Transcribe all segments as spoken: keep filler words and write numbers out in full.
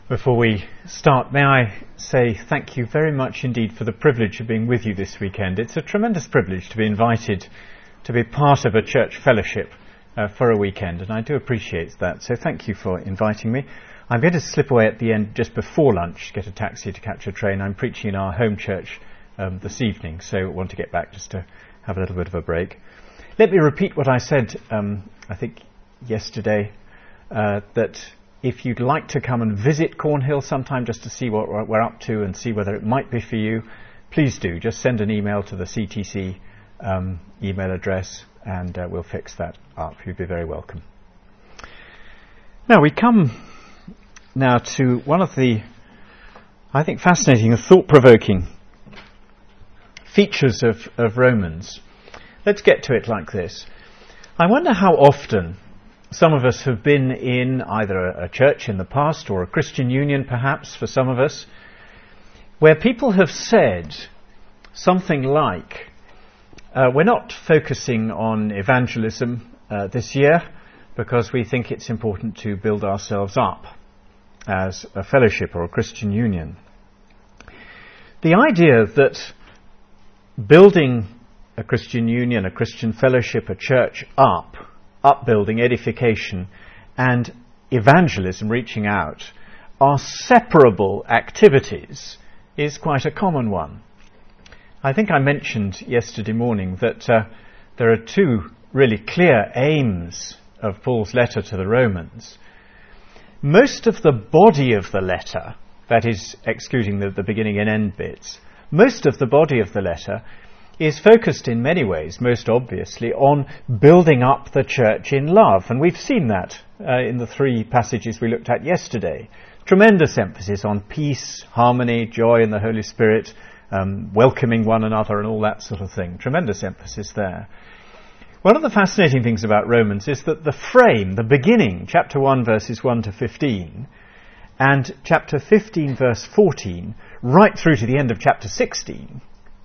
Before we start, may I say thank you very much indeed for the privilege of being with you this weekend. It's a tremendous privilege to be invited to be part of a church fellowship uh, for a weekend, and I do appreciate that. So thank you for inviting me. I'm going to slip away at the end just before lunch, get a taxi to catch a train. I'm preaching in our home church um, this evening, so I want to get back just to have a little bit of a break. Let me repeat what I said, um, I think, yesterday, uh, that if you'd like to come and visit Cornhill sometime just to see what we're up to and see whether it might be for you, please do. Just send an email to the C T C um, email address and uh, we'll fix that up. You'd be very welcome. Now we come now to one of the, I think, fascinating and thought-provoking features of, of Romans. Let's get to it like this. I wonder how often some of us have been in either a, a church in the past or a Christian union, perhaps, for some of us, where people have said something like, uh, we're not focusing on evangelism uh, this year because we think it's important to build ourselves up as a fellowship or a Christian union. The idea that building a Christian union, a Christian fellowship, a church up, upbuilding, edification, and evangelism, reaching out, are separable activities is quite a common one. I think I mentioned yesterday morning that uh, there are two really clear aims of Paul's letter to the Romans. Most of the body of the letter, that is, excluding the, the beginning and end bits, most of the body of the letter is focused in many ways, most obviously, on building up the church in love. And we've seen that uh, in the three passages we looked at yesterday. Tremendous emphasis on peace, harmony, joy in the Holy Spirit, um, welcoming one another and all that sort of thing. Tremendous emphasis there. One of the fascinating things about Romans is that the frame, the beginning, chapter one, verses one to fifteen, and chapter fifteen, verse fourteen, right through to the end of chapter sixteen,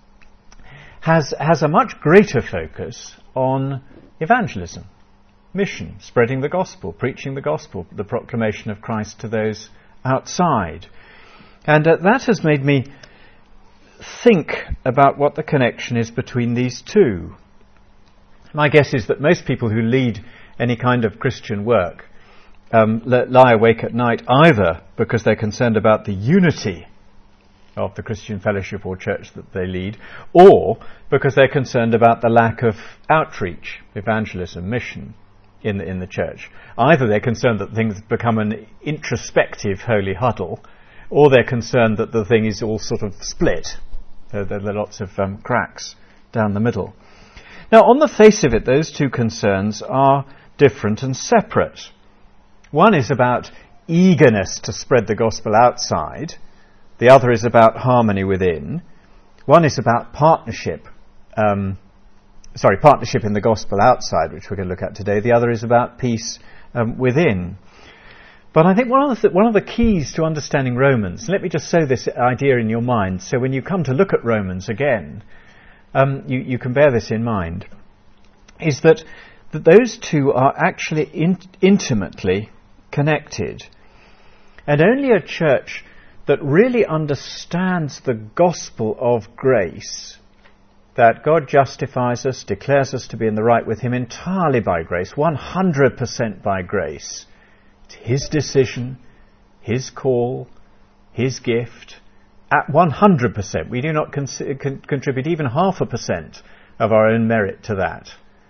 has has a much greater focus on evangelism, mission, spreading the gospel, preaching the gospel, the proclamation of Christ to those outside. And uh, that has made me think about what the connection is between these two. My guess is that most people who lead any kind of Christian work um, lie awake at night either because they're concerned about the unity of the Christian fellowship or church that they lead, or because they're concerned about the lack of outreach, evangelism, mission in the, in the church. Either they're concerned that things become an introspective holy huddle, or they're concerned that the thing is all sort of split. There, there are lots of um, cracks down the middle. Now, on the face of it, those two concerns are different and separate. One is about eagerness to spread the gospel outside. The other is about harmony within. One is about partnership, um, sorry, partnership in the gospel outside, which we're going to look at today. The other is about peace um, within. But I think one of the th- one of the keys to understanding Romans, let me just sow this idea in your mind, so when you come to look at Romans again, um, you, you can bear this in mind, is that, that those two are actually in- intimately connected. And only a church that really understands the gospel of grace, that God justifies us, declares us to be in the right with him entirely by grace, one hundred percent by grace. It's his decision, his call, his gift, at one hundred percent. We do not con- con- contribute even half a percent of our own merit to that.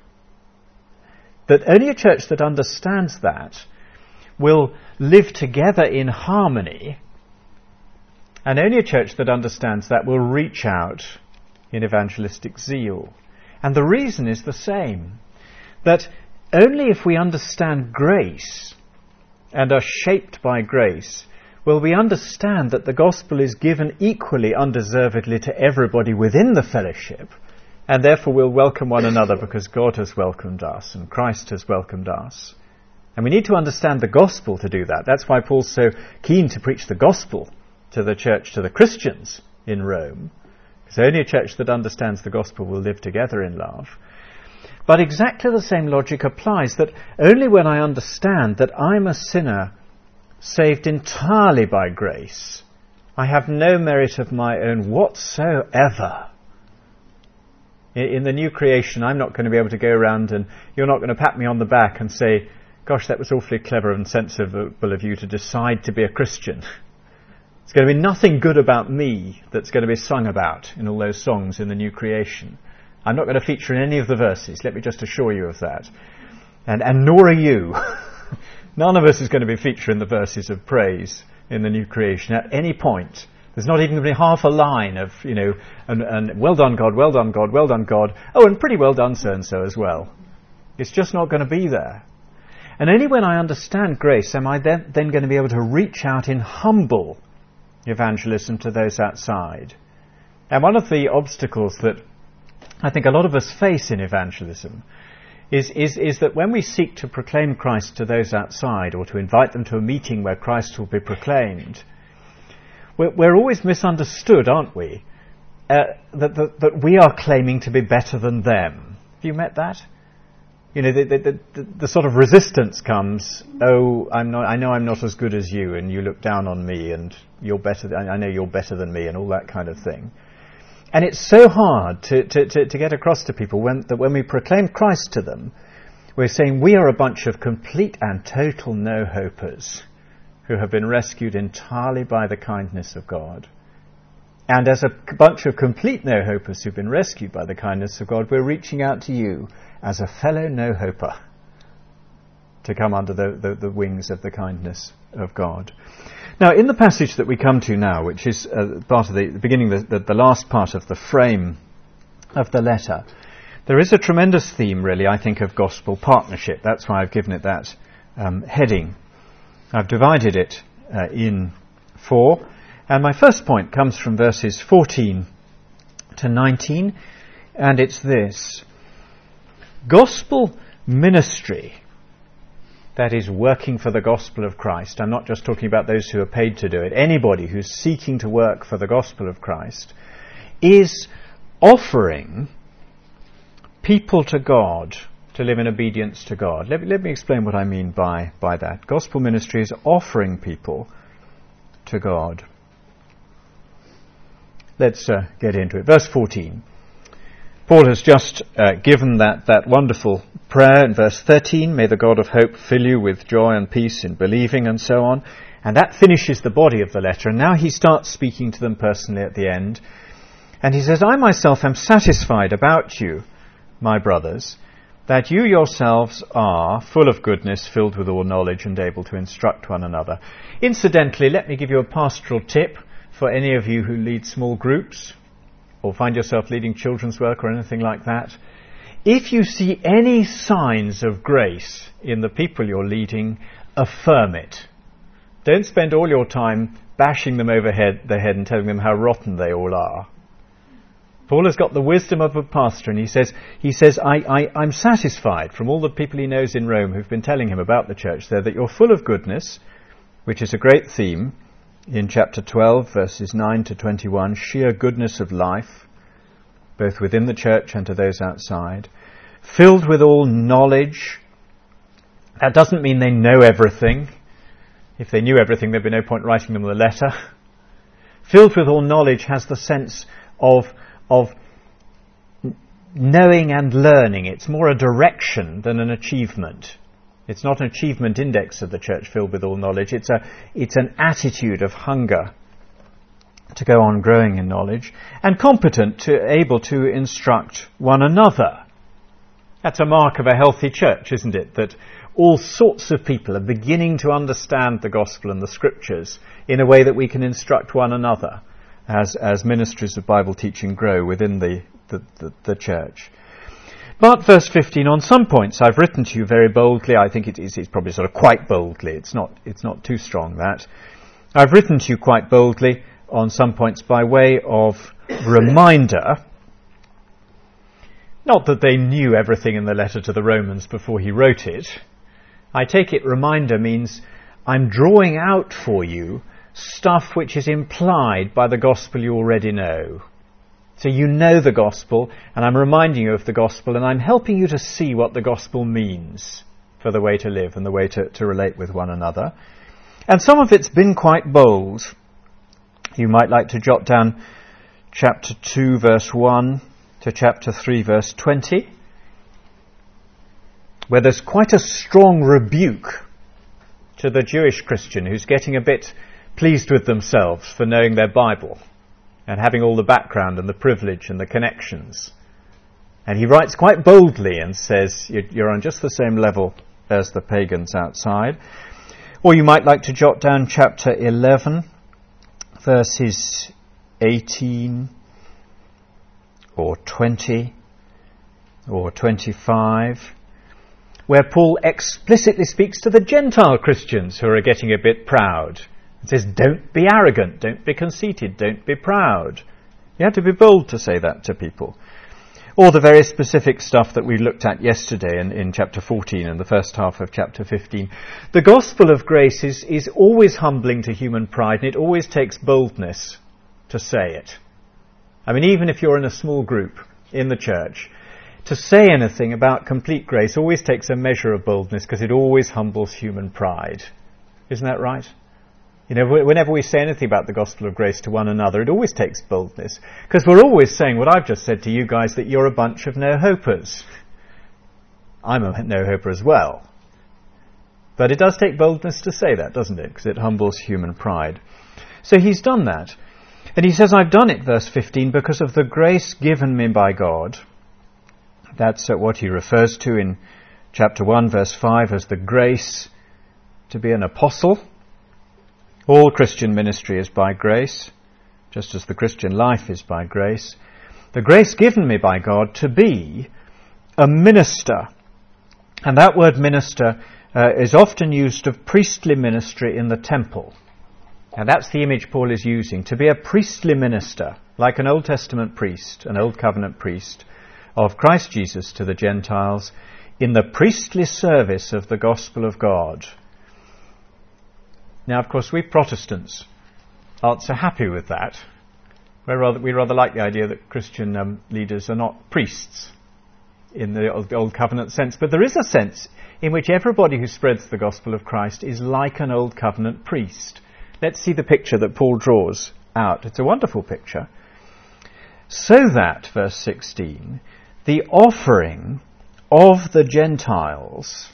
That only a church that understands that will live together in harmony. And only a church that understands that will reach out in evangelistic zeal. And the reason is the same. That only if we understand grace and are shaped by grace will we understand that the gospel is given equally undeservedly to everybody within the fellowship, and therefore we'll welcome one another because God has welcomed us and Christ has welcomed us. And we need to understand the gospel to do that. That's why Paul's so keen to preach the gospel to the church, to the Christians in Rome, because only a church that understands the gospel will live together in love. But exactly the same logic applies, that only when I understand that I'm a sinner saved entirely by grace. I have no merit of my own whatsoever. In the new creation, I'm not going to be able to go around and you're not going to pat me on the back and say, gosh, that was awfully clever and sensible of you to decide to be a Christian. It's going to be nothing good about me that's going to be sung about in all those songs in the new creation. I'm not going to feature in any of the verses, let me just assure you of that. And, and nor are you. None of us is going to be featuring the verses of praise in the new creation at any point. There's not even going to be half a line of, you know, and, and well done God, well done God, well done God. Oh, and pretty well done so-and-so as well. It's just not going to be there. And only when I understand grace am I then, then going to be able to reach out in humble evangelism to those outside. And one of the obstacles that I think a lot of us face in evangelism is, is, is that when we seek to proclaim Christ to those outside or to invite them to a meeting where Christ will be proclaimed, we're, we're always misunderstood, aren't we? Uh, that, that, that we are claiming to be better than them. Have you met that? You know, the, the, the, the sort of resistance comes, oh, I'm not, I know I'm not as good as you, and you look down on me, and you're better, th- I know you're better than me, and all that kind of thing. And it's so hard to, to, to, to get across to people when, that when we proclaim Christ to them, we're saying we are a bunch of complete and total no-hopers who have been rescued entirely by the kindness of God. And as a bunch of complete no-hopers who've been rescued by the kindness of God, we're reaching out to you as a fellow no-hoper to come under the, the, the wings of the kindness of God. Now, in the passage that we come to now, which is uh, part of the, the beginning, the, the, the last part of the frame of the letter, there is a tremendous theme, really, I think, of gospel partnership. That's why I've given it that um, heading. I've divided it uh, in four. And my first point comes from verses fourteen to nineteen, and it's this. Gospel ministry, that is working for the gospel of Christ, I'm not just talking about those who are paid to do it, anybody who's seeking to work for the gospel of Christ, is offering people to God to live in obedience to God. Let me, let me explain what I mean by, by that. Gospel ministry is offering people to God. Let's uh, get into it. Verse fourteen. Paul has just uh, given that, that wonderful prayer in verse thirteen. May the God of hope fill you with joy and peace in believing, and so on. And that finishes the body of the letter. And now he starts speaking to them personally at the end. And he says, I myself am satisfied about you, my brothers, that you yourselves are full of goodness, filled with all knowledge, and able to instruct one another. Incidentally, let me give you a pastoral tip for any of you who lead small groups or find yourself leading children's work or anything like that. If you see any signs of grace in the people you're leading, affirm it. Don't spend all your time bashing them over head, the head and telling them how rotten they all are. Paul has got the wisdom of a pastor, and he says, he says, I, I, I'm satisfied from all the people he knows in Rome who've been telling him about the church there that you're full of goodness, which is a great theme in chapter twelve, verses nine to twenty-one, sheer goodness of life, both within the church and to those outside, filled with all knowledge. That doesn't mean they know everything. If they knew everything, there'd be no point writing them the letter. Filled with all knowledge has the sense of of knowing and learning. It's more a direction than an achievement. It's not an achievement index of the church filled with all knowledge. It's a it's an attitude of hunger to go on growing in knowledge, and competent, to able to instruct one another. That's a mark of a healthy church, isn't it? That all sorts of people are beginning to understand the gospel and the scriptures in a way that we can instruct one another as as ministries of Bible teaching grow within the, the, the, the church. But verse fifteen, on some points I've written to you very boldly. I think it is it's probably sort of quite boldly. It's not it's not too strong, that. I've written to you quite boldly on some points by way of reminder. Not that they knew everything in the letter to the Romans before he wrote it. I take it reminder means I'm drawing out for you stuff which is implied by the gospel you already know. So you know the gospel, and I'm reminding you of the gospel, and I'm helping you to see what the gospel means for the way to live and the way to, to relate with one another. And some of it's been quite bold. You might like to jot down chapter two, verse one to chapter three, verse twenty, where there's quite a strong rebuke to the Jewish Christian who's getting a bit pleased with themselves for knowing their Bible and having all the background and the privilege and the connections. And he writes quite boldly and says, you're on just the same level as the pagans outside. Or you might like to jot down chapter eleven, verses eighteen, or twenty, or twenty-five, where Paul explicitly speaks to the Gentile Christians who are getting a bit proud. It says, don't be arrogant, don't be conceited, don't be proud. You have to be bold to say that to people. Or the very specific stuff that we looked at yesterday in, in chapter fourteen and the first half of chapter fifteen. The gospel of grace is, is always humbling to human pride, and it always takes boldness to say it. I mean, even if you're in a small group in the church, to say anything about complete grace always takes a measure of boldness because it always humbles human pride. Isn't that right? You know, whenever we say anything about the gospel of grace to one another, it always takes boldness. Because we're always saying what I've just said to you guys, that you're a bunch of no-hopers. I'm a no-hoper as well. But it does take boldness to say that, doesn't it? Because it humbles human pride. So he's done that. And he says, I've done it, verse fifteen, because of the grace given me by God. That's what he refers to in chapter one, verse five, as the grace to be an apostle. All Christian ministry is by grace, just as the Christian life is by grace. The grace given me by God to be a minister. And that word minister uh, is often used of priestly ministry in the temple. And that's the image Paul is using, to be a priestly minister, like an Old Testament priest, an Old Covenant priest, of Christ Jesus to the Gentiles, in the priestly service of the gospel of God. Now, of course, we Protestants aren't so happy with that. We're rather, we rather like the idea that Christian um, leaders are not priests in the old, the Old Covenant sense. But there is a sense in which everybody who spreads the gospel of Christ is like an Old Covenant priest. Let's see the picture that Paul draws out. It's a wonderful picture. So that, verse sixteen, the offering of the Gentiles...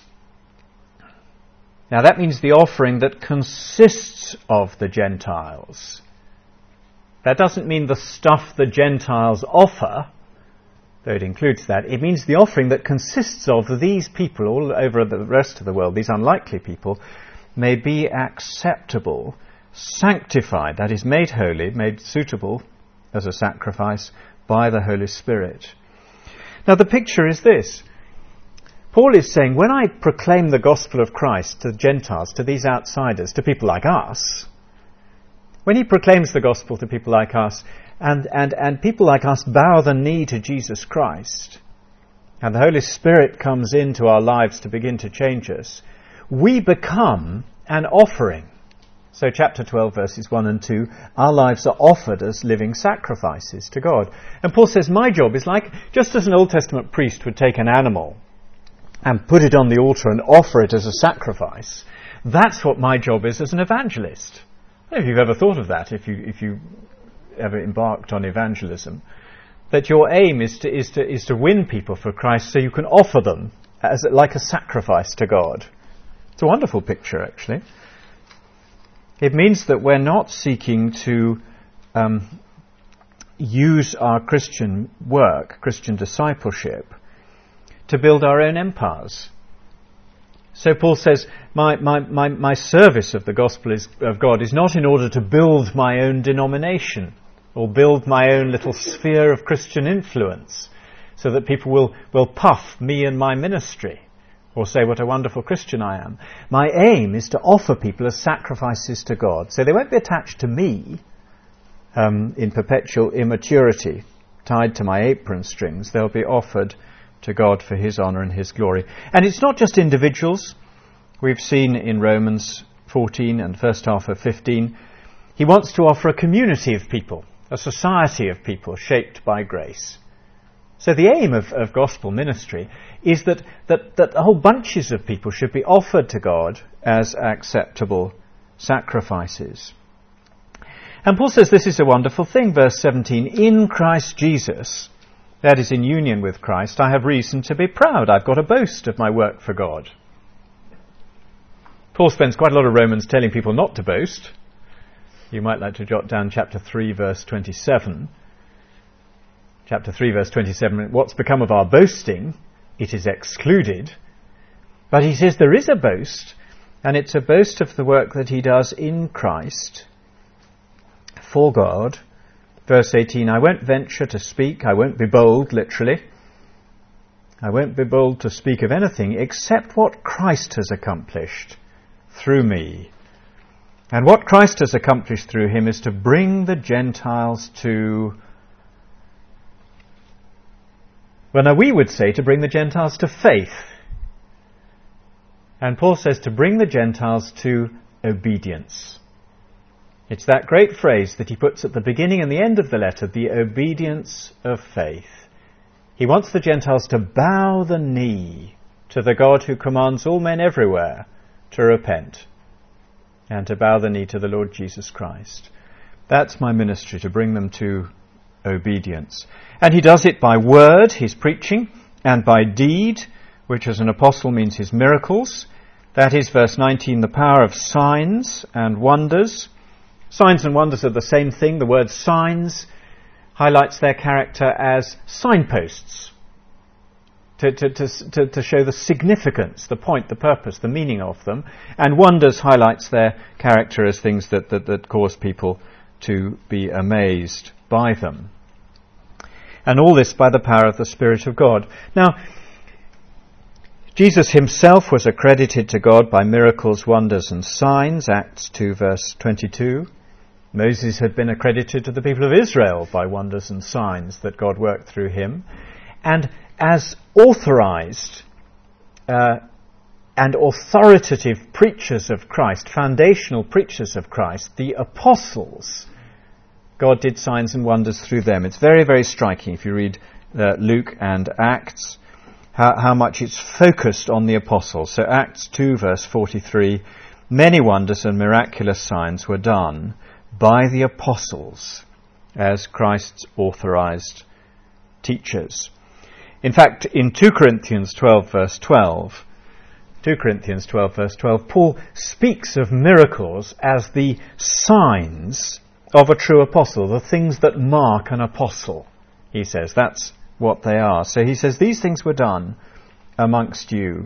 Now that means the offering that consists of the Gentiles. That doesn't mean the stuff the Gentiles offer, though it includes that. It means the offering that consists of these people all over the rest of the world, these unlikely people, may be acceptable, sanctified, that is, made holy, made suitable as a sacrifice by the Holy Spirit. Now the picture is this. Paul is saying, when I proclaim the gospel of Christ to the Gentiles, to these outsiders, to people like us, when he proclaims the gospel to people like us, and, and, and people like us bow the knee to Jesus Christ, and the Holy Spirit comes into our lives to begin to change us, we become an offering. So chapter twelve, verses one and two, our lives are offered as living sacrifices to God. And Paul says, my job is like, just as an Old Testament priest would take an animal and put it on the altar and offer it as a sacrifice, that's what my job is as an evangelist. I don't know if you've ever thought of that, if you if you ever embarked on evangelism, that your aim is to is to is to win people for Christ so you can offer them as like a sacrifice to God. It's a wonderful picture, actually. It means that we're not seeking to um, use our Christian work, Christian discipleship, to build our own empires. So Paul says, my, my, my, my service of the gospel is, of God is not in order to build my own denomination or build my own little sphere of Christian influence so that people will, will puff me and my ministry or say what a wonderful Christian I am. My aim is to offer people as sacrifices to God. So they won't be attached to me um, in perpetual immaturity, tied to my apron strings. They'll be offered to God for his honour and his glory. And it's not just individuals. We've seen in Romans fourteen and first half of fifteen, he wants to offer a community of people, a society of people shaped by grace. So the aim of, of gospel ministry is that, that, that whole bunches of people should be offered to God as acceptable sacrifices. And Paul says this is a wonderful thing, verse seventeen, in Christ Jesus, that is in union with Christ, I have reason to be proud. I've got a boast of my work for God. Paul spends quite a lot of Romans telling people not to boast. You might like to jot down chapter three, verse twenty-seven. Chapter three, verse twenty-seven, what's become of our boasting? It is excluded. But he says there is a boast, and it's a boast of the work that he does in Christ for God. Verse eighteen, I won't venture to speak, I won't be bold, literally. I won't be bold to speak of anything except what Christ has accomplished through me. And what Christ has accomplished through him is to bring the Gentiles to, well, now we would say to bring the Gentiles to faith. And Paul says to bring the Gentiles to obedience. It's that great phrase that he puts at the beginning and the end of the letter, the obedience of faith. He wants the Gentiles to bow the knee to the God who commands all men everywhere to repent and to bow the knee to the Lord Jesus Christ. That's my ministry, to bring them to obedience. And he does it by word, his preaching, and by deed, which as an apostle means his miracles. That is, verse nineteen, the power of signs and wonders. Signs and wonders are the same thing. The word signs highlights their character as signposts to, to, to, to show the significance, the point, the purpose, the meaning of them. And wonders highlights their character as things that, that, that cause people to be amazed by them. And all this by the power of the Spirit of God. Now, Jesus himself was accredited to God by miracles, wonders and signs, Acts two verse twenty-two. Moses had been accredited to the people of Israel by wonders and signs that God worked through him. And as authorized uh, and authoritative preachers of Christ, foundational preachers of Christ, the apostles, God did signs and wonders through them. It's very, very striking if you read uh, Luke and Acts, how, how much it's focused on the apostles. So Acts two verse forty-three, many wonders and miraculous signs were done by the apostles as Christ's authorized teachers. In fact, in two Corinthians twelve verse twelve, two Corinthians twelve verse twelve, Paul speaks of miracles as the signs of a true apostle, the things that mark an apostle, he says. That's what they are. So he says, these things were done amongst you,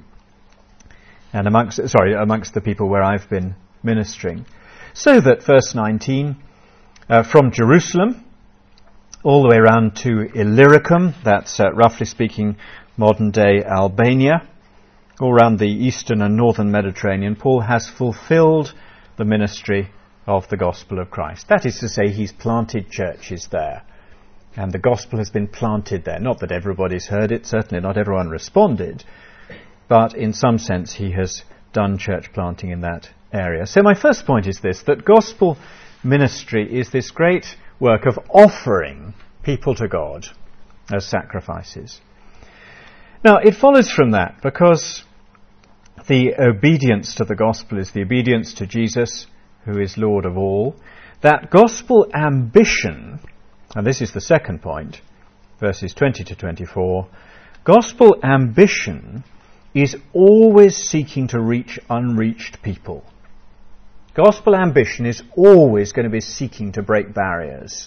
and amongst, sorry, amongst the people where I've been ministering. So that, verse nineteen, uh, from Jerusalem all the way around to Illyricum, that's uh, roughly speaking modern-day Albania, all around the eastern and northern Mediterranean, Paul has fulfilled the ministry of the gospel of Christ. That is to say, he's planted churches there, and the gospel has been planted there. Not that everybody's heard it, certainly not everyone responded, but in some sense he has done church planting in that area. So my first point is this, that gospel ministry is this great work of offering people to God as sacrifices. Now, it follows from that, because the obedience to the gospel is the obedience to Jesus, who is Lord of all, that gospel ambition, and this is the second point, verses twenty to twenty-four, gospel ambition is always seeking to reach unreached people. Gospel ambition is always going to be seeking to break barriers.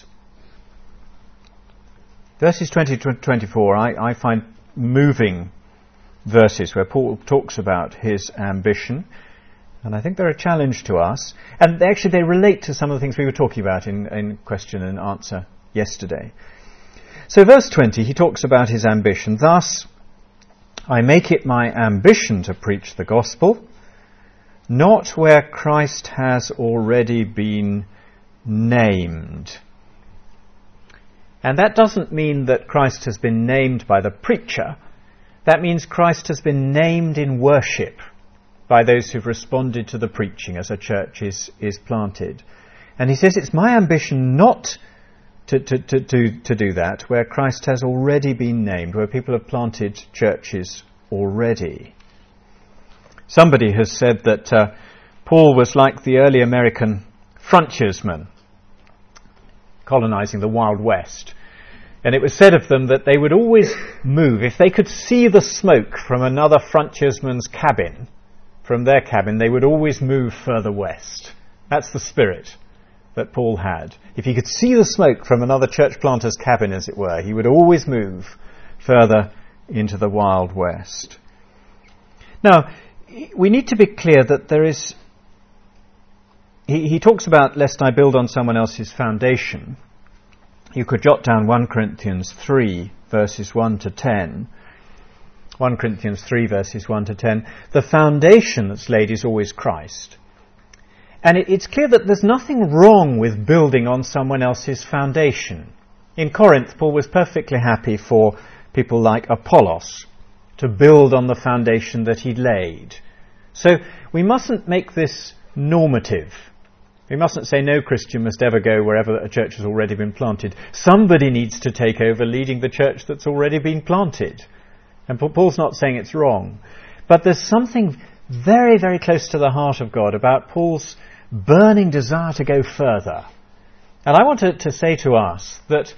Verses twenty to twenty-four, I, I find moving verses where Paul talks about his ambition, and I think they're a challenge to us. And actually they relate to some of the things we were talking about in, in question and answer yesterday. So verse twenty, he talks about his ambition. Thus, I make it my ambition to preach the gospel, not where Christ has already been named. And that doesn't mean that Christ has been named by the preacher. That means Christ has been named in worship by those who've responded to the preaching as a church is, is planted. And he says it's my ambition not to, to, to, to, to do that where Christ has already been named, where people have planted churches already. Somebody has said that uh, Paul was like the early American frontiersmen colonizing the Wild West. And it was said of them that they would always move. If they could see the smoke from another frontiersman's cabin, from their cabin, they would always move further west. That's the spirit that Paul had. If he could see the smoke from another church planter's cabin, as it were, he would always move further into the Wild West. Now, we need to be clear that there is... He, he talks about, lest I build on someone else's foundation. You could jot down First Corinthians three, verses one to ten. First Corinthians three, verses one to ten. The foundation that's laid is always Christ. And it, it's clear that there's nothing wrong with building on someone else's foundation. In Corinth, Paul was perfectly happy for people like Apollos to build on the foundation that he laid. So we mustn't make this normative. We mustn't say no Christian must ever go wherever a church has already been planted. Somebody needs to take over leading the church that's already been planted. And Paul's not saying it's wrong. But there's something very, very close to the heart of God about Paul's burning desire to go further. And I want to, to say to us that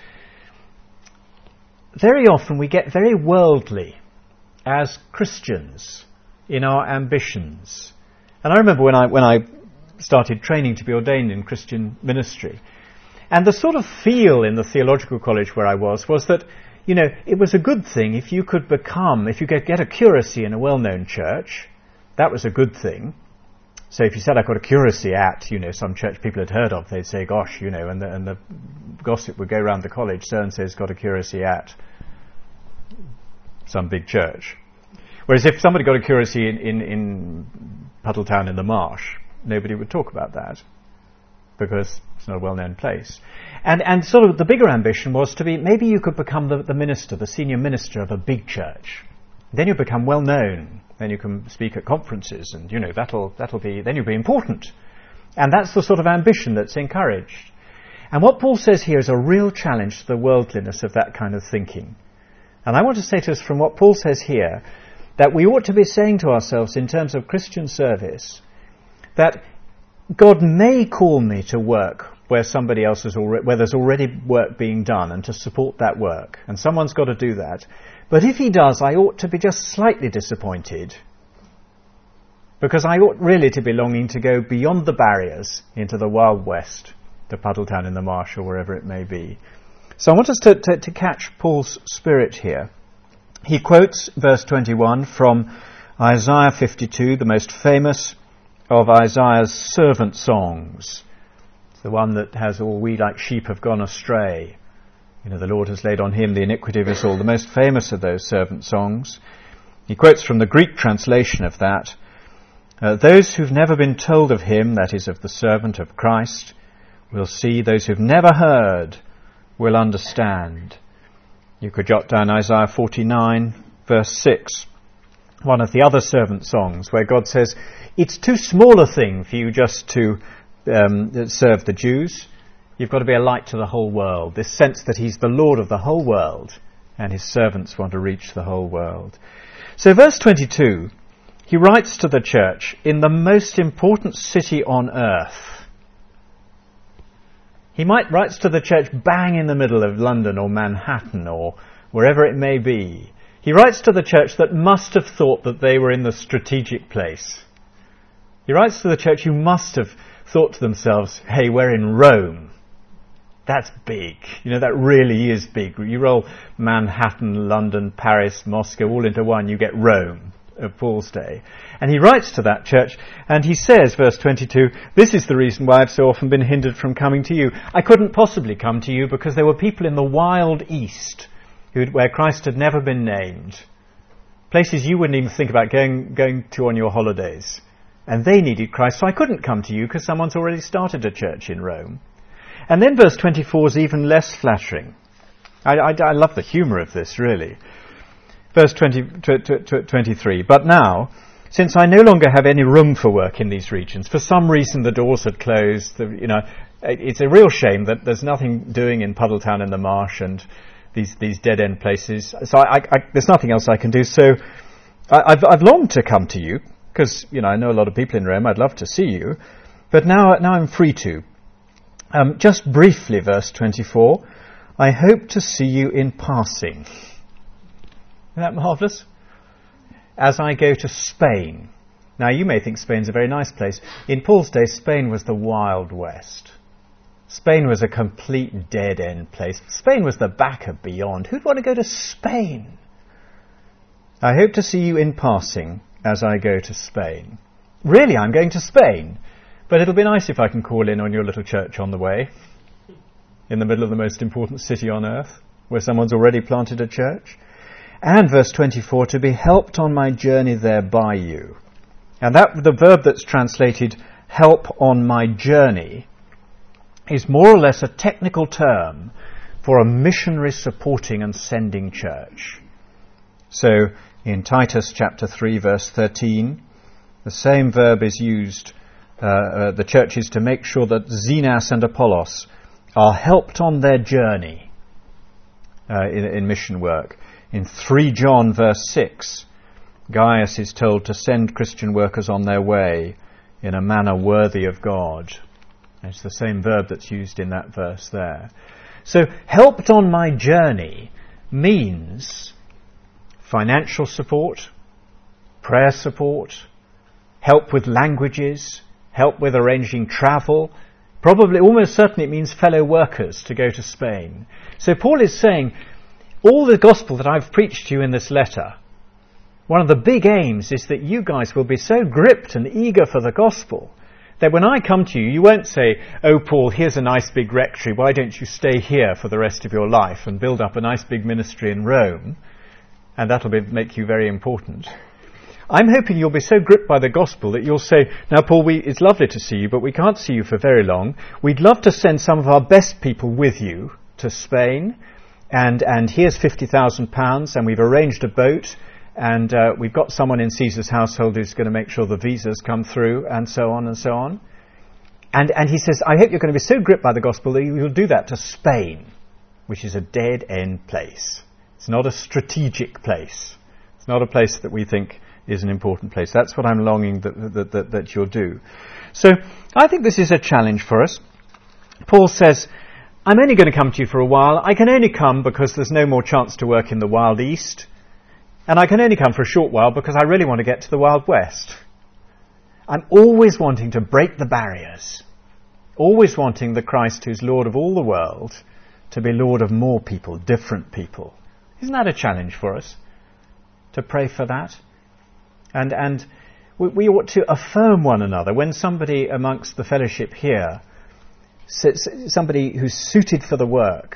very often we get very worldly as Christians in our ambitions. And I remember when I when I started training to be ordained in Christian ministry, and the sort of feel in the theological college where I was was that, you know, it was a good thing if you could become, if you could get a curacy in a well-known church, that was a good thing. So if you said I got a curacy at, you know, some church people had heard of, they'd say, gosh, you know, and the, and the gossip would go around the college, so-and-so's got a curacy at some big church. Whereas if somebody got a curacy in, in, in Puddletown in the Marsh, nobody would talk about that because it's not a well-known place. And and sort of the bigger ambition was to be, maybe you could become the, the minister, the senior minister of a big church. Then you become well-known. Then you can speak at conferences and, you know, that'll that'll be, then you'll be important. And that's the sort of ambition that's encouraged. And what Paul says here is a real challenge to the worldliness of that kind of thinking. And I want to say to us from what Paul says here, that we ought to be saying to ourselves in terms of Christian service, that God may call me to work where somebody else is already, where there's already work being done, and to support that work. And someone's got to do that. But if he does, I ought to be just slightly disappointed, because I ought really to be longing to go beyond the barriers into the Wild West, to Puddletown in the Marsh or wherever it may be. So I want us to, to, to catch Paul's spirit here. He quotes verse twenty-one from Isaiah fifty-two, the most famous of Isaiah's servant songs. It's the one that has, all we like sheep have gone astray. You know, the Lord has laid on him the iniquity of us all, the most famous of those servant songs. He quotes from the Greek translation of that. Uh, those who've never been told of him, that is of the servant of Christ, will see. Those who've never heard will understand. You could jot down Isaiah forty-nine, verse six, one of the other servant songs, where God says, it's too small a thing for you just to um, serve the Jews. You've got to be a light to the whole world. This sense that he's the Lord of the whole world, and his servants want to reach the whole world. So verse twenty-two, he writes to the church in the most important city on earth. He might write to the church bang in the middle of London or Manhattan or wherever it may be. He writes to the church that must have thought that they were in the strategic place. He writes to the church who must have thought to themselves, hey, we're in Rome. That's big. You know, that really is big. You roll Manhattan, London, Paris, Moscow all into one, you get Rome of Paul's day. And he writes to that church and he says, verse twenty-two, this is the reason why I've so often been hindered from coming to you. I couldn't possibly come to you because there were people in the wild east who'd, where Christ had never been named. Places you wouldn't even think about going, going to on your holidays. And they needed Christ, so I couldn't come to you because someone's already started a church in Rome. And then verse twenty-four is even less flattering. I, I, I love the humour of this, really. Verse twenty, twenty-three, but now, since I no longer have any room for work in these regions, for some reason the doors had closed, the, you know, it's a real shame that there's nothing doing in Puddletown in the Marsh and these, these dead-end places. So I, I, there's nothing else I can do. So I, I've, I've longed to come to you, because, you know, I know a lot of people in Rome. I'd love to see you. But now, now I'm free to. Um, just briefly, verse twenty-four. I hope to see you in passing. Isn't that marvellous? As I go to Spain. Now, you may think Spain's a very nice place. In Paul's day, Spain was the Wild West. Spain was a complete dead-end place. Spain was the back of beyond. Who'd want to go to Spain? I hope to see you in passing as I go to Spain. Really, I'm going to Spain. But it'll be nice if I can call in on your little church on the way, in the middle of the most important city on earth, where someone's already planted a church. And verse twenty-four, to be helped on my journey there by you. And that the verb that's translated help on my journey is more or less a technical term for a missionary supporting and sending church. So in Titus chapter three verse thirteen, the same verb is used. Uh, uh, the church is to make sure that Zenas and Apollos are helped on their journey uh, in, in mission work. In three John verse six, Gaius is told to send Christian workers on their way in a manner worthy of God. It's the same verb that's used in that verse there. So, helped on my journey means financial support, prayer support, help with languages, help with arranging travel. Probably, almost certainly it means fellow workers to go to Spain. So Paul is saying, all the gospel that I've preached to you in this letter, one of the big aims is that you guys will be so gripped and eager for the gospel that when I come to you, you won't say, oh, Paul, here's a nice big rectory. Why don't you stay here for the rest of your life and build up a nice big ministry in Rome? And that'll be, make you very important. I'm hoping you'll be so gripped by the gospel that you'll say, now, Paul, we, it's lovely to see you, but we can't see you for very long. We'd love to send some of our best people with you to Spain. And, and here's fifty thousand pounds, and we've arranged a boat. And uh, we've got someone in Caesar's household who's going to make sure the visas come through, and so on and so on. And, and he says, I hope you're going to be so gripped by the gospel that you'll do that to Spain, which is a dead-end place. It's not a strategic place. It's not a place that we think is an important place. That's what I'm longing that, that, that, that you'll do. So I think this is a challenge for us. Paul says, I'm only going to come to you for a while. I can only come because there's no more chance to work in the Wild East. And I can only come for a short while because I really want to get to the Wild West. I'm always wanting to break the barriers. Always wanting the Christ who's Lord of all the world to be Lord of more people, different people. Isn't that a challenge for us? To pray for that? And and we, we ought to affirm one another. When somebody amongst the fellowship here, somebody who's suited for the work,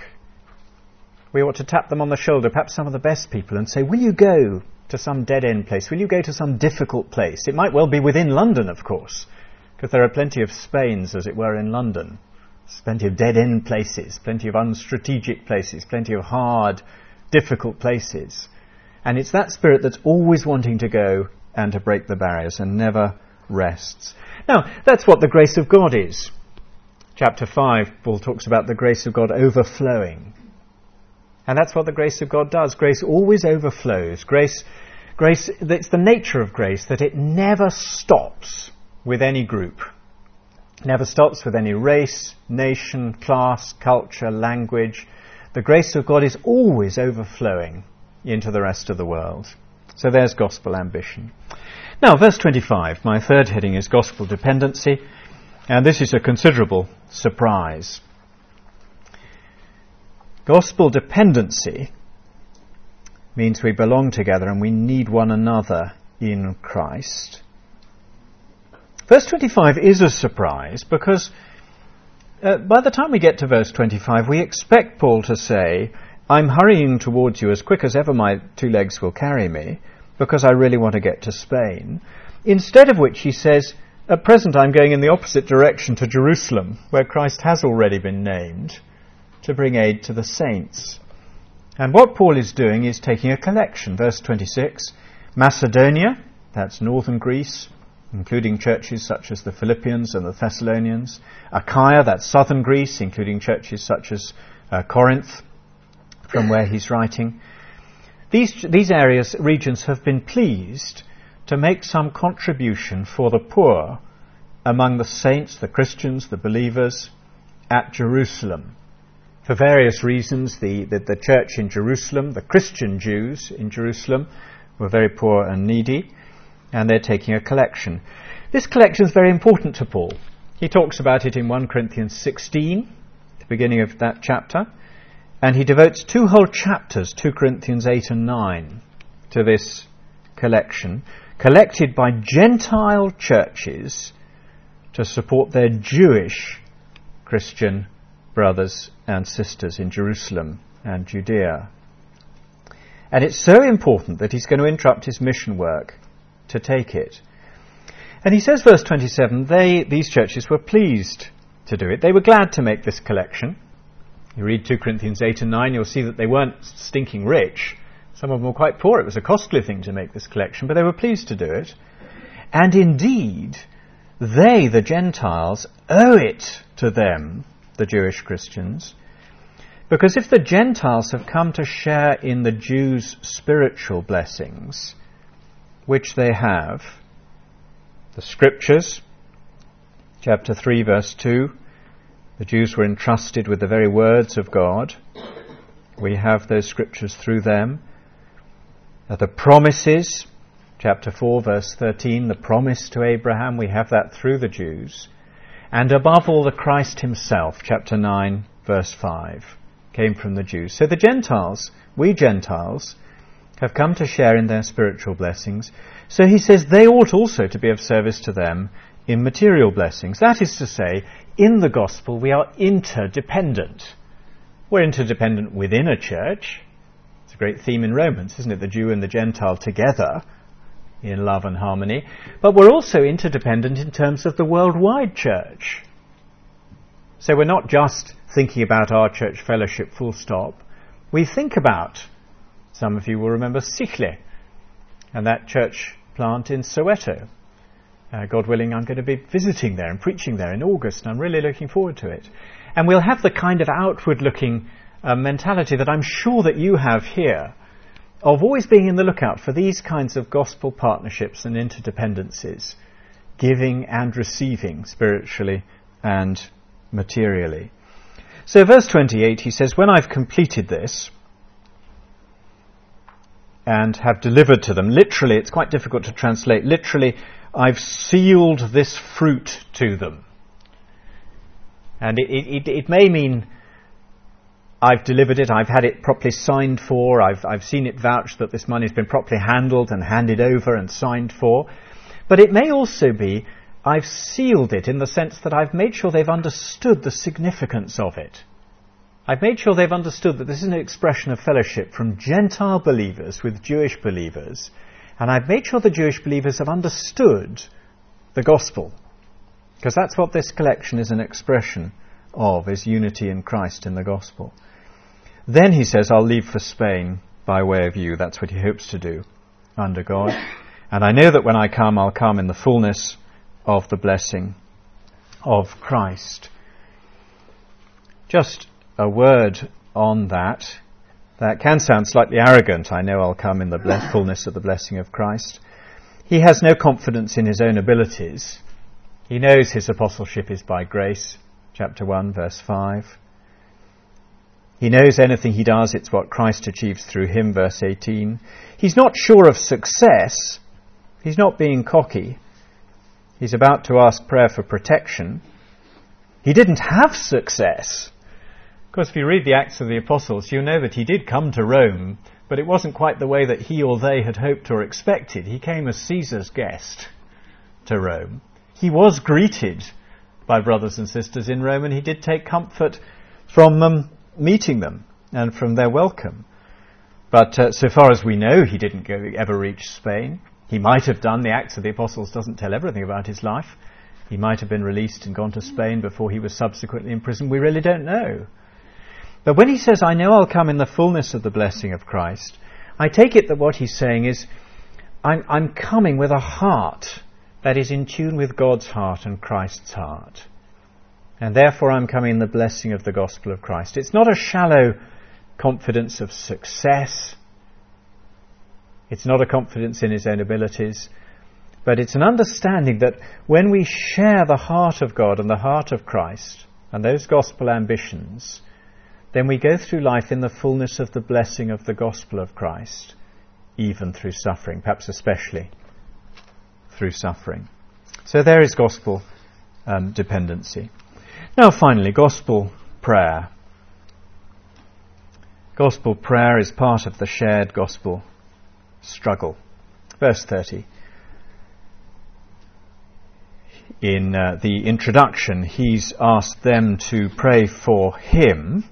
we ought to tap them on the shoulder, perhaps some of the best people, and say, will you go to some dead-end place? Will you go to some difficult place? It might well be within London, of course, because there are plenty of Spains, as it were, in London. There's plenty of dead-end places, plenty of unstrategic places, plenty of hard, difficult places. And it's that spirit that's always wanting to go and to break the barriers and never rests. Now, that's what the grace of God is. Chapter five, Paul talks about the grace of God overflowing. And that's what the grace of God does. Grace always overflows. Grace, grace, it's the nature of grace that it never stops with any group. It never stops with any race, nation, class, culture, language. The grace of God is always overflowing into the rest of the world. So there's gospel ambition. Now, verse twenty-five, my third heading is gospel dependency. And this is a considerable surprise. Gospel dependency means we belong together and we need one another in Christ. Verse twenty-five is a surprise because uh, by the time we get to verse twenty-five, we expect Paul to say, I'm hurrying towards you as quick as ever my two legs will carry me because I really want to get to Spain. Instead of which he says, at present I'm going in the opposite direction to Jerusalem, where Christ has already been named, to bring aid to the saints. And what Paul is doing is taking a collection. Verse twenty-six, Macedonia, that's northern Greece, including churches such as the Philippians and the Thessalonians. Achaia, that's southern Greece, including churches such as uh, Corinth, from where he's writing. These, these areas, regions have been pleased to make some contribution for the poor among the saints, the Christians, the believers at Jerusalem. For various reasons, the, the, the church in Jerusalem, the Christian Jews in Jerusalem, were very poor and needy, and they're taking a collection. This collection is very important to Paul. He talks about it in First Corinthians sixteen, the beginning of that chapter, and he devotes two whole chapters, Second Corinthians eight and nine, to this collection, collected by Gentile churches to support their Jewish Christian brothers and sisters in Jerusalem and Judea. And it's so important that he's going to interrupt his mission work to take it. And he says, verse twenty-seven, they, these churches were pleased to do it. They were glad to make this collection. You read Second Corinthians eight and nine, you'll see that they weren't stinking rich. Some of them were quite poor. It was a costly thing to make this collection, but they were pleased to do it. And indeed, they, the Gentiles, owe it to them, the Jewish Christians, because if the Gentiles have come to share in the Jews' spiritual blessings, which they have, the Scriptures, chapter three, verse two, the Jews were entrusted with the very words of God. We have those Scriptures through them. Uh, the promises, chapter four, verse thirteen, the promise to Abraham, we have that through the Jews. And above all, the Christ himself, chapter nine, verse five, came from the Jews. So the Gentiles, we Gentiles, have come to share in their spiritual blessings. So he says they ought also to be of service to them in material blessings. That is to say, in the gospel we are interdependent. We're interdependent within a church. It's a great theme in Romans, isn't it? The Jew and the Gentile together in love and harmony. But we're also interdependent in terms of the worldwide church. So we're not just thinking about our church fellowship full stop. We think about, some of you will remember Sichle and that church plant in Soweto. Uh, God willing, I'm going to be visiting there and preaching there in August, and I'm really looking forward to it. And we'll have the kind of outward-looking uh, mentality that I'm sure that you have here, of always being in the lookout for these kinds of gospel partnerships and interdependencies, giving and receiving spiritually and materially. So verse twenty-eight, he says, when I've completed this and have delivered to them, literally, it's quite difficult to translate, literally, I've sealed this fruit to them. And it, it, it may mean I've delivered it, I've had it properly signed for, I've, I've seen it vouched that this money has been properly handled and handed over and signed for. But it may also be I've sealed it in the sense that I've made sure they've understood the significance of it. I've made sure they've understood that this is an expression of fellowship from Gentile believers with Jewish believers. And I've made sure the Jewish believers have understood the gospel. Because that's what this collection is an expression of, is unity in Christ in the gospel. Then he says, I'll leave for Spain by way of you. That's what he hopes to do under God. And I know that when I come, I'll come in the fullness of the blessing of Christ. Just a word on that. That can sound slightly arrogant. I know I'll come in the ble- fullness of the blessing of Christ. He has no confidence in his own abilities. He knows his apostleship is by grace. Chapter one, verse five. He knows anything he does, it's what Christ achieves through him, verse eighteen. He's not sure of success. He's not being cocky. He's about to ask prayer for protection. He didn't have success. Of course, if you read the Acts of the Apostles, you know that he did come to Rome, but it wasn't quite the way that he or they had hoped or expected. He came as Caesar's guest to Rome. He was greeted by brothers and sisters in Rome, and he did take comfort from them meeting them and from their welcome. But uh, so far as we know, he didn't go, ever reach Spain. He might have done. The Acts of the Apostles doesn't tell everything about his life. He might have been released and gone to Spain before he was subsequently imprisoned. We really don't know. But when he says, I know I'll come in the fullness of the blessing of Christ, I take it that what he's saying is, I'm, I'm coming with a heart that is in tune with God's heart and Christ's heart. And therefore I'm coming in the blessing of the gospel of Christ. It's not a shallow confidence of success. It's not a confidence in his own abilities, But it's an understanding that when we share the heart of God and the heart of Christ and those gospel ambitions, then we go through life in the fullness of the blessing of the gospel of Christ, even through suffering, perhaps especially through suffering. So there is gospel um, dependency. Now finally, gospel prayer. Gospel prayer is part of the shared gospel struggle. Verse thirty. In uh, the introduction, he's asked them to pray for him.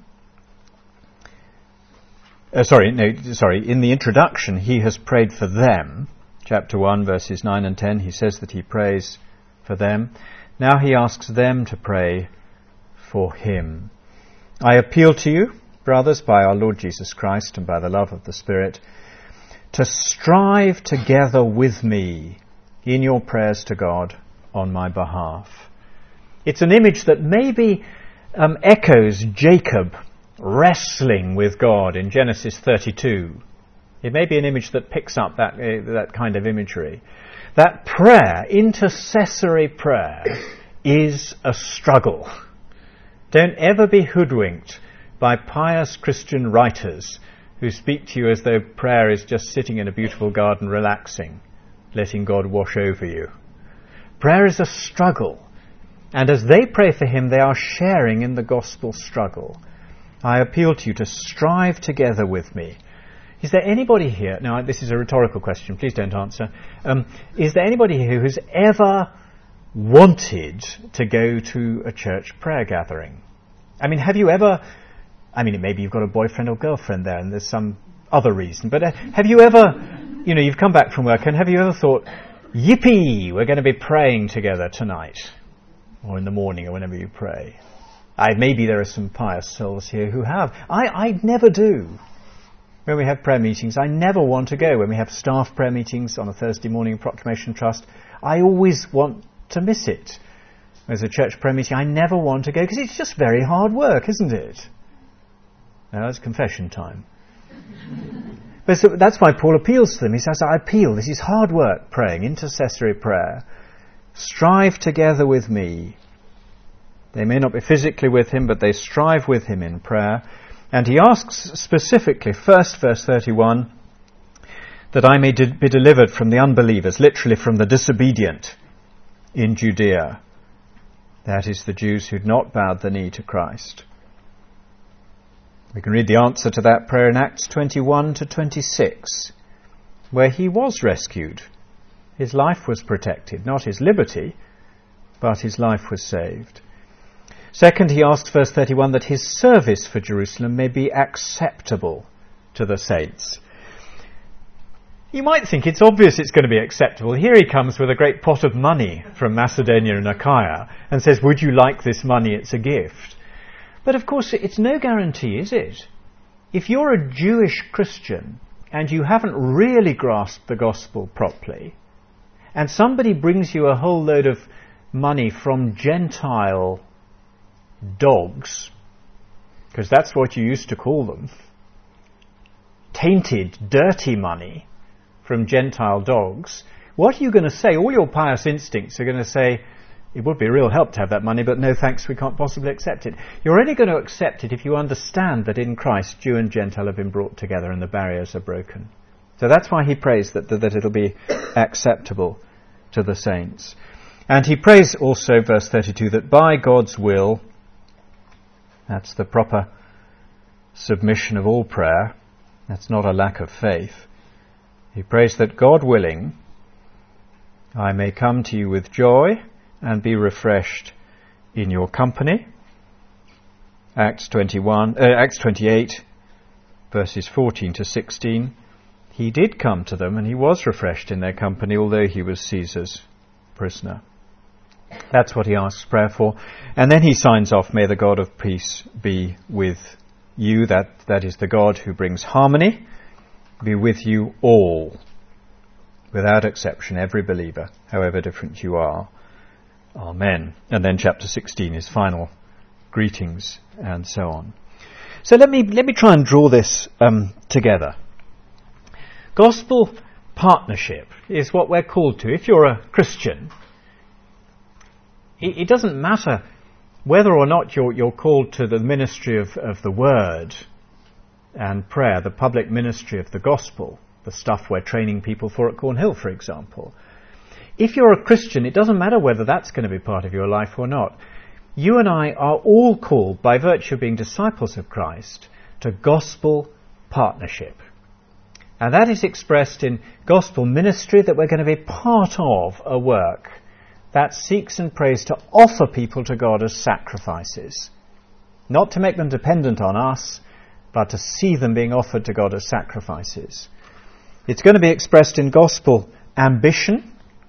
Uh, sorry, no, sorry. In the introduction, he has prayed for them. Chapter one, verses nine and ten, he says that he prays for them. Now he asks them to pray for him. I appeal to you, brothers, by our Lord Jesus Christ and by the love of the Spirit, to strive together with me in your prayers to God on my behalf. It's an image that maybe um, echoes Jacob wrestling with God in Genesis thirty-two. It may be an image that picks up that uh, that kind of imagery. That prayer, intercessory prayer, is a struggle. Don't ever be hoodwinked by pious Christian writers who speak to you as though prayer is just sitting in a beautiful garden relaxing, letting God wash over you. Prayer is a struggle, and as they pray for him, they are sharing in the gospel struggle. I appeal to you to strive together with me. Is there anybody here, now this is a rhetorical question, please don't answer, um, is there anybody here who has ever wanted to go to a church prayer gathering? I mean, have you ever, I mean, maybe you've got a boyfriend or girlfriend there and there's some other reason, but uh, have you ever, you know, you've come back from work and have you ever thought, yippee, we're going to be praying together tonight, or in the morning, or whenever you pray? I, maybe there are some pious souls here who have. I, I never do. When we have prayer meetings, I never want to go. When we have staff prayer meetings on a Thursday morning in Proclamation Trust, I always want to miss it. There's a church prayer meeting, I never want to go because it's just very hard work, isn't it? Now, it's confession time. But so that's why Paul appeals to them. He says, I appeal, this is hard work, praying, intercessory prayer. Strive together with me. They may not be physically with him, but they strive with him in prayer. And he asks specifically, first verse thirty-one, that I may de- be delivered from the unbelievers, literally from the disobedient in Judea. That is, the Jews who'd not bowed the knee to Christ. We can read the answer to that prayer in Acts twenty-one to twenty-six, where he was rescued. His life was protected, not his liberty, but his life was saved. Second, he asks, verse thirty-one, that his service for Jerusalem may be acceptable to the saints. You might think it's obvious it's going to be acceptable. Here he comes with a great pot of money from Macedonia and Achaia and says, would you like this money? It's a gift. But of course, it's no guarantee, is it? If you're a Jewish Christian and you haven't really grasped the gospel properly, and somebody brings you a whole load of money from Gentile dogs, because that's what you used to call them, tainted, dirty money from Gentile dogs, what are you going to say? All your pious instincts are going to say, it would be a real help to have that money, but no thanks, we can't possibly accept it. You're only going to accept it if you understand that in Christ, Jew and Gentile have been brought together and the barriers are broken. So that's why he prays that, that, that it'll be acceptable to the saints. And he prays also, verse thirty-two, that by God's will, that's the proper submission of all prayer, that's not a lack of faith. He prays that God willing, I may come to you with joy and be refreshed in your company. Acts twenty-one, uh, Acts twenty-eight, verses fourteen to sixteen. He did come to them and he was refreshed in their company, although he was Caesar's prisoner. That's what he asks prayer for. And then he signs off, may the God of peace be with you. That, that is the God who brings harmony, be with you all, without exception, every believer, however different you are. Amen. And then chapter sixteen, his final greetings and so on. So let me let me try and draw this um, together. Gospel partnership is what we're called to. If you're a Christian, it, it doesn't matter whether or not you're, you're called to the ministry of, of the word and prayer, the public ministry of the gospel, the stuff we're training people for at Cornhill, for example. If you're a Christian, it doesn't matter whether that's going to be part of your life or not. You and I are all called, by virtue of being disciples of Christ, to gospel partnership. And that is expressed in gospel ministry, that we're going to be part of a work that seeks and prays to offer people to God as sacrifices. Not to make them dependent on us, but to see them being offered to God as sacrifices. It's going to be expressed in gospel ambition,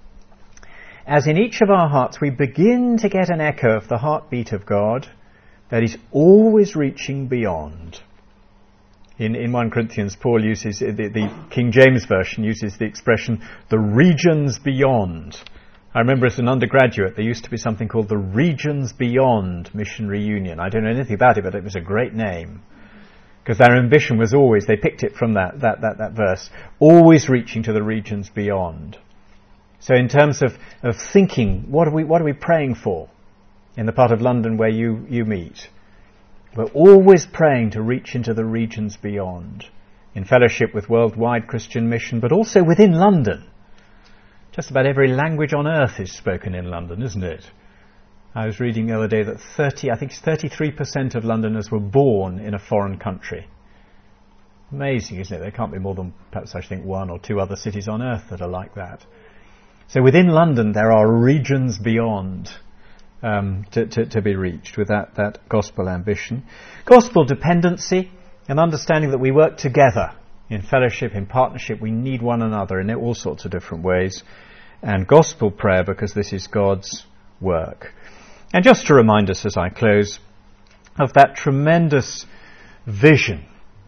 as in each of our hearts we begin to get an echo of the heartbeat of God, that is always reaching beyond. In, in First Corinthians, Paul uses, the, the King James Version uses the expression, the regions beyond. I remember as an undergraduate there used to be something called the Regions Beyond Missionary Union. I don't know anything about it, but it was a great name. Because their ambition was always, they picked it from that, that, that, that verse, always reaching to the regions beyond. So in terms of, of thinking, what are we what are we praying for in the part of London where you, you meet? We're always praying to reach into the regions beyond, in fellowship with Worldwide Christian Mission, but also within London. Just about every language on earth is spoken in London, isn't it? I was reading the other day that thirty, I think it's thirty-three percent of Londoners were born in a foreign country. Amazing, isn't it? There can't be more than perhaps I think one or two other cities on earth that are like that. So within London there are regions beyond um, to, to, to be reached with that, that gospel ambition. Gospel dependency, an understanding that we work together in fellowship, in partnership. We need one another in all sorts of different ways. And gospel prayer, because this is God's work. And just to remind us as I close of that tremendous vision,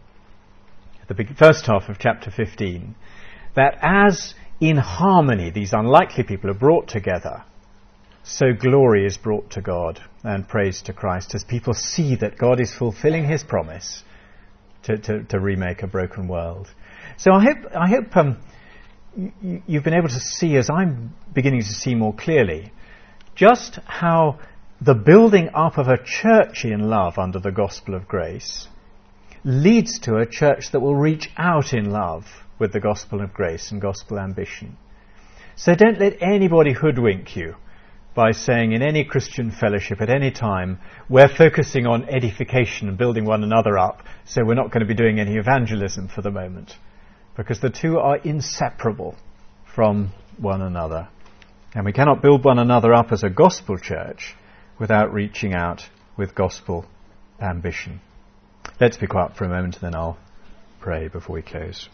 the first half of chapter fifteen, that as in harmony these unlikely people are brought together, so glory is brought to God and praise to Christ as people see that God is fulfilling his promise to, to, to remake a broken world. So I hope, I hope um, you, you've been able to see, as I'm beginning to see more clearly, just how the building up of a church in love under the gospel of grace leads to a church that will reach out in love with the gospel of grace and gospel ambition. So don't let anybody hoodwink you by saying in any Christian fellowship at any time, we're focusing on edification and building one another up, so we're not going to be doing any evangelism for the moment. Because the two are inseparable from one another. And we cannot build one another up as a gospel church without reaching out with gospel ambition. Let's be quiet for a moment, then I'll pray before we close.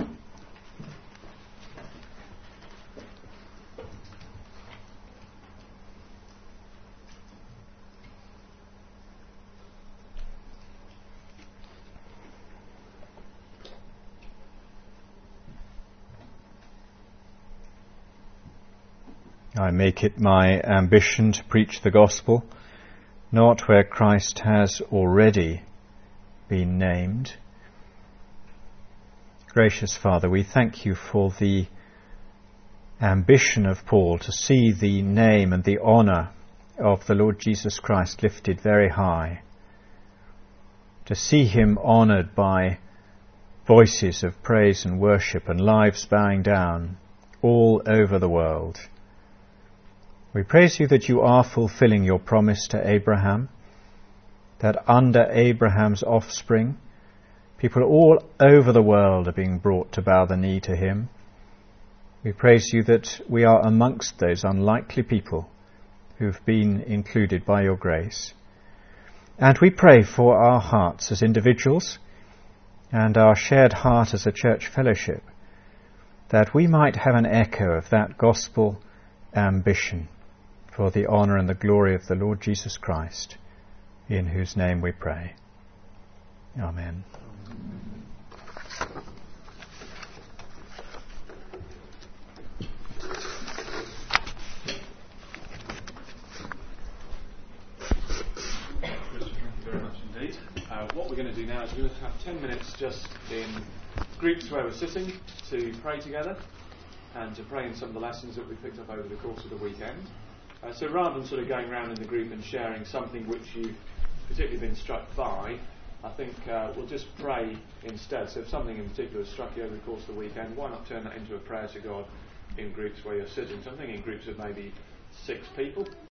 I make it my ambition to preach the gospel, not where Christ has already been named. Gracious Father, we thank you for the ambition of Paul to see the name and the honour of the Lord Jesus Christ lifted very high, to see him honoured by voices of praise and worship and lives bowing down all over the world. We praise you that you are fulfilling your promise to Abraham, that under Abraham's offspring, people all over the world are being brought to bow the knee to him. We praise you that we are amongst those unlikely people who've been included by your grace. And we pray for our hearts as individuals and our shared heart as a church fellowship, that we might have an echo of that gospel ambition for the honour and the glory of the Lord Jesus Christ, in whose name we pray. Amen. Uh, what we're going to do now is we're going to have ten minutes just in groups where we're sitting to pray together. and to pray in some of the lessons that we picked up over the course of the weekend. Uh, so rather than sort of going around in the group and sharing something which you've particularly been struck by, I think uh, we'll just pray instead. So if something in particular has struck you over the course of the weekend, why not turn that into a prayer to God in groups where you're sitting, something in groups of maybe six people.